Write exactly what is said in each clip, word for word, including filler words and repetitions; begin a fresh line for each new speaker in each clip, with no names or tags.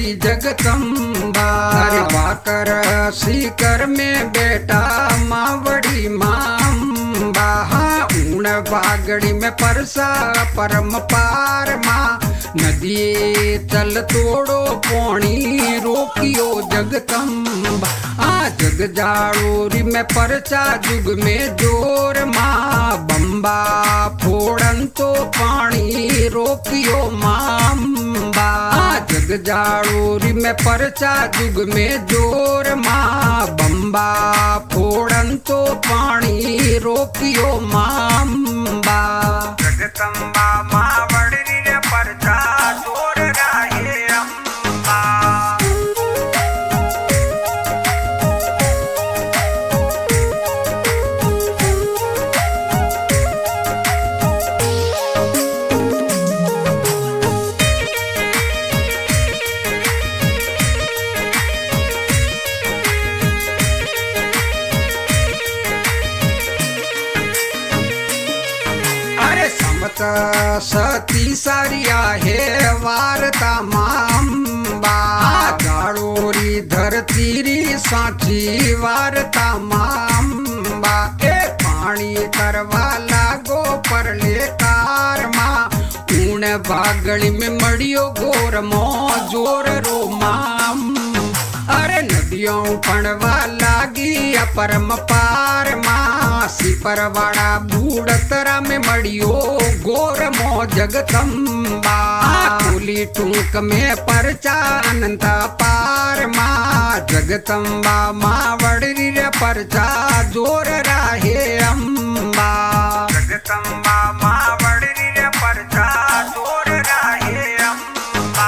री जगदम्बा। अरे वाकर सीकर में बेटा मावड़ी मांबा। ऊण बागड़ी में परसा परम पार माँ। नदी चल तोड़ो पौणी रोकियो जगदम्बा। आ जग जाड़ोरी में परचा जुग में जोर माँ। बम्बा फोड़न तो पानी रोकियो मांबा। आ जग जाड़ोरी में परचा जुग में जोर माँ। बम्बा फोड़न तो पानी रोकियो मांबा। जगदम्बा मावड़ी रे परचा जोर राहे अम्बा। समत सती सारिया है वारता मांबा। गाड़ोरी धरती री साची वारता मांबा। ए पानी करवा लागो परले कार माँ। ऊण बागड़ी में मड़ियो गोर मो जोर रो माम। अरे नदियों पणवा लागी अपरम पार माँ। सिपरवाड़ा बूढ़तरा में मड़ियो गोर मो जगदम्बा। कुली टूक में परचा अनंत पार माँ। जगदम्बा मावड़ी रे परचा जोर राहे अम्बा। जगदम्बा मावड़ी रे परचा जोर राहे अम्बा।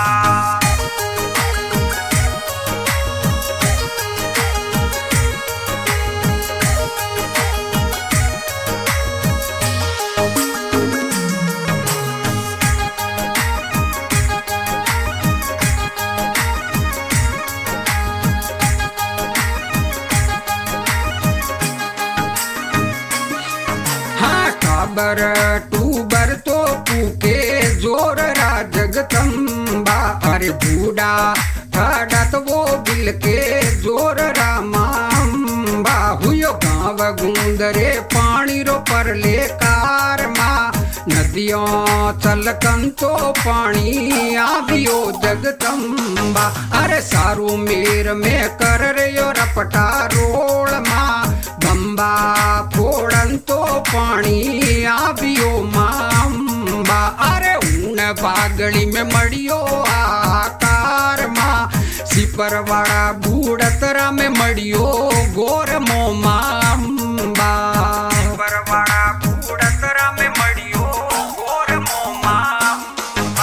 बर टूबर तो पूके जोर रा जगदम्बा। अरे बूढ़ा ठाडा तो वो बिल के जोर रा मांबा। हुयो गाँव गुंदरे पानी रो परले कार माँ। नदियों चलकन तो पानी आवियो जगदम्बा। अरे सारू मेर में कर रयो रपटा रोल माँ। बम्बा फोड़न तो पानी आवियो मांबा। अरे ऊन बागड़ी में मड़ियो आकार माँ। सिपरवाड़ा बूढ़तरा में मड़ियो गोर मो मांबा। सिपरवाड़ा बूढ़तरा में मड़ियो गोर मो मांबा।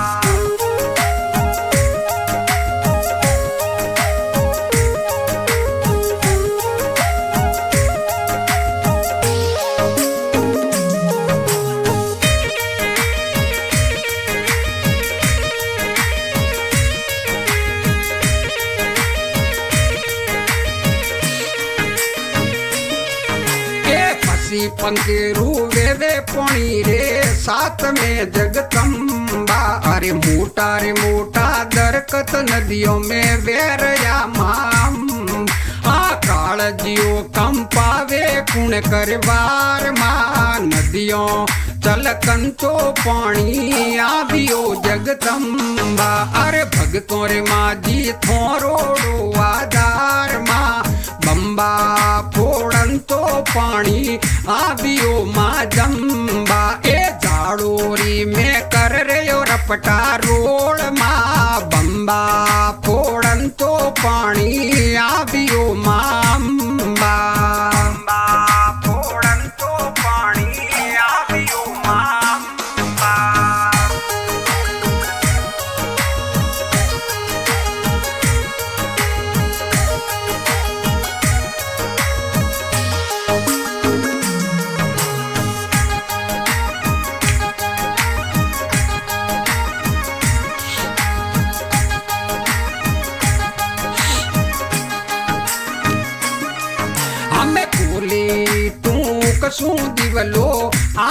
पंखेरू वे वे पोणी रे साथ में जगदम्बा। अरे मोटा रे मोटा दरकत नदियों में वेरया माम। आ काल जियो कम पावे कुण करवार माँ। नदियों चलकन तो पानी आवियो जगदम्बा। अरे भगतों रे माँ जी थोरोड़ो आधार माँ। बम्बा फोड़न तो पानी आवियो माँ जम्बा। ए जाड़ोरी में कर रयो रपटा रोल माँ। बम्बा फोड़न तो पानी आवियो मांबा। बम्बा फोड़न तो पानी आवियो मांबा। कसू दिवलो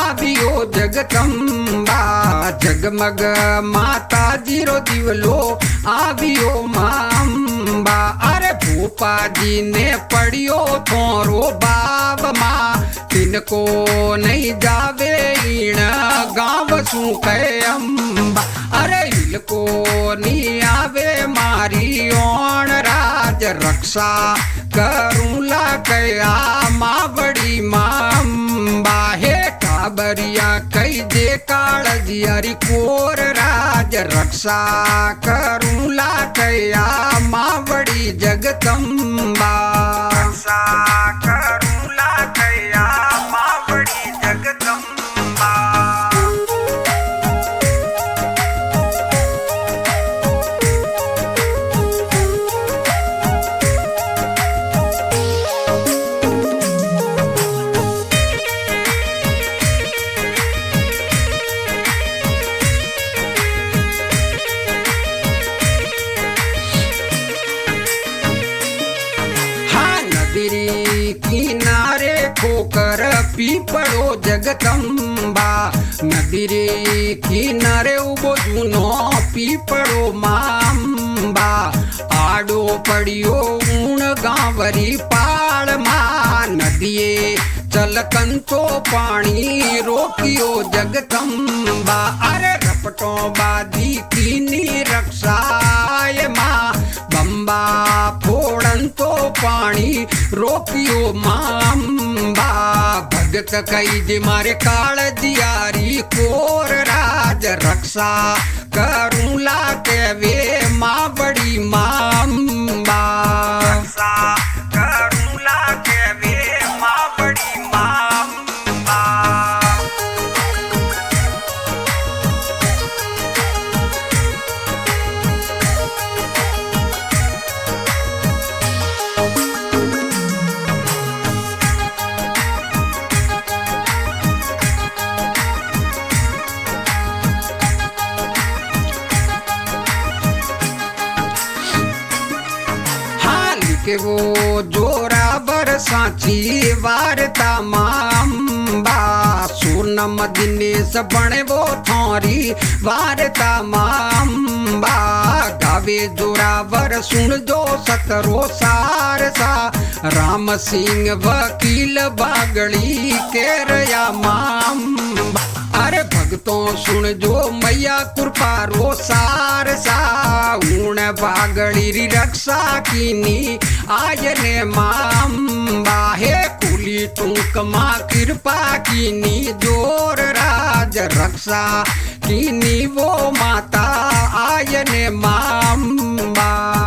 आवियो जगदम्बा। जगमग माता जीरो दिवलो आवियो मांबा। अरे भूपा जी ने पढ़ियो थोरो बाब माँ, तिनको नहीं जावे इन गाँव सू कहे अम्बा। अरे इनको नहीं आवे मारी ओण राज रक्षा करूला कया माँ बड़ी मांबा। हे काबरिया कई जे काल जियरी कोर राज रक्षा करूला कया माँ बड़ी जगदम्बा। रक्षा करूला कया माँ बड़ी जगदम्बा। किनारे खोकर पीपड़ो जगदम्बा। नदी रे किनारे उबो जूनो पीपड़ो मांबा। आडो पड़ियो ऊण गांवरी पाड़ मां, नदिये चलकन तो पानी रोकियो जगदम्बा। अरे रपटो बादी कीनी रक्षाय मां, बम्बा फोड़न तो पानी रोकियो मांबा। भगत कई जे मारे काल दियारी कोर राज रक्षा करूला के वे माँ बड़ी मांबा। रक्षा करूला के वे माँ बड़ी मांबा। के वो जोरावर सांची वार्ता मांबा। सोनम दिनेश बने वो थोरी वार्ता मांबा। गावे जोरावर सुन जो सतरो सार सा, राम सिंह वकील बागड़ी के रया मांबा। अरे भक्तों सुन जो मैया कृपा रो सार सा, ऊण बागड़ी री रक्षा कीनी आयने मांबा। हे कुली टूक माँ कृपा कीनी जोर राज रक्षा कीनी वो माता आयने मांबा।